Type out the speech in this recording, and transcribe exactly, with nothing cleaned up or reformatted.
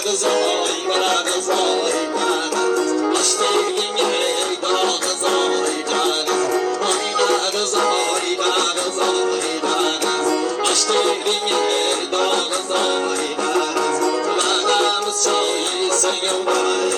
kız oy kara kız oy kara aşk dediğin yer kara kız oy kara oy kara kız oy kara kız oy kara aşk dediğin yer kara kız oy kara Bağımız çoğu sen yolda